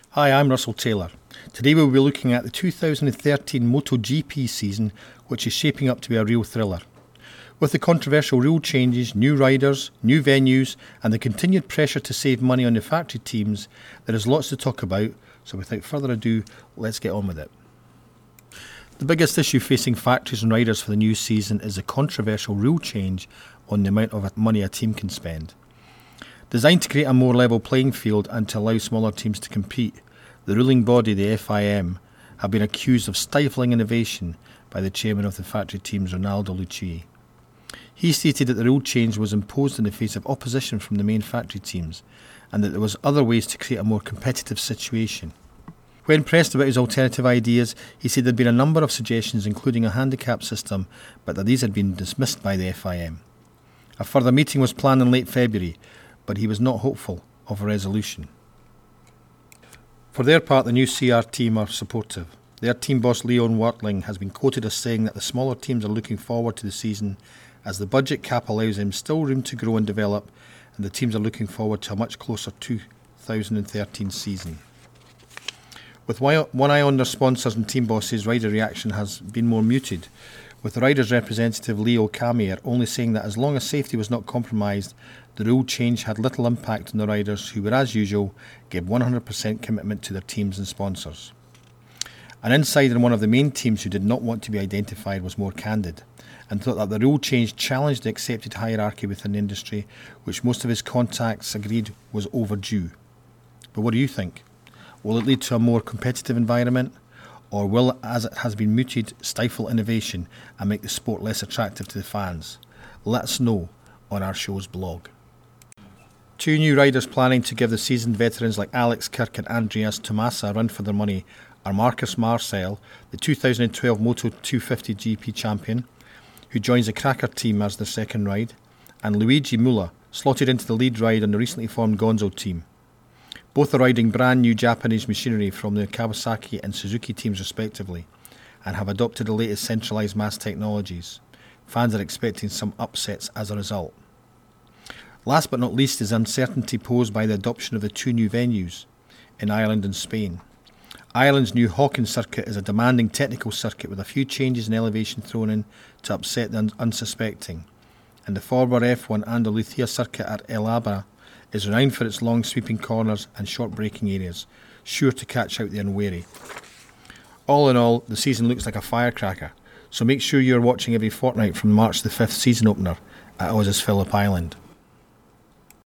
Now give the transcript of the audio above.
Hi, I'm Russell Taylor. Today we'll be looking at the 2013 MotoGP season, which is shaping up to be a real thriller. With the controversial rule changes, new riders, new venues and the continued pressure to save money on the factory teams, there is lots to talk about, so without further ado, let's get on with it. The biggest issue facing factories and riders for the new season is the controversial rule change on the amount of money a team can spend. Designed to create a more level playing field and to allow smaller teams to compete, the ruling body, the FIM, have been accused of stifling innovation by the chairman of the factory teams, Ronaldo Lucci. He stated that the rule change was imposed in the face of opposition from the main factory teams and that there was other ways to create a more competitive situation. When pressed about his alternative ideas, he said there had been a number of suggestions including a handicap system, but that these had been dismissed by the FIM. A further meeting was planned in late February, but he was not hopeful of a resolution. For their part, the new CR team are supportive. Their team boss Leon Wartling has been quoted as saying that the smaller teams are looking forward to the season as the budget cap allows them still room to grow and develop, and the teams are looking forward to a much closer 2013 season. With one eye on their sponsors and team bosses, rider reaction has been more muted, with the riders' representative Leo Camier only saying that as long as safety was not compromised, the rule change had little impact on the riders who were, as usual, gave 100% commitment to their teams and sponsors. An insider in one of the main teams who did not want to be identified was more candid and thought that the rule change challenged the accepted hierarchy within the industry, which most of his contacts agreed was overdue. But what do you think? Will it lead to a more competitive environment? Or will, as it has been mooted, stifle innovation and make the sport less attractive to the fans? Let us know on our show's blog. Two new riders planning to give the seasoned veterans like Alex Kirk and Andreas Tomasa a run for their money are Marcus Marcel, the 2012 Moto 250 GP champion, who joins the Cracker team as their second ride, and Luigi Mulla, slotted into the lead ride on the recently formed Gonzo team. Both are riding brand new Japanese machinery from the Kawasaki and Suzuki teams respectively, and have adopted the latest centralised mass technologies. Fans are expecting some upsets as a result. Last but not least is uncertainty posed by the adoption of the two new venues in Ireland and Spain. Ireland's new Hawkins circuit is a demanding technical circuit with a few changes in elevation thrown in to upset the unsuspecting, and the former F1 Andalucia circuit at El Abra is renowned for its long sweeping corners and short braking areas, sure to catch out the unwary. All in all, the season looks like a firecracker, so make sure you're watching every fortnight from March the 5th season opener at Oz's Phillip Island.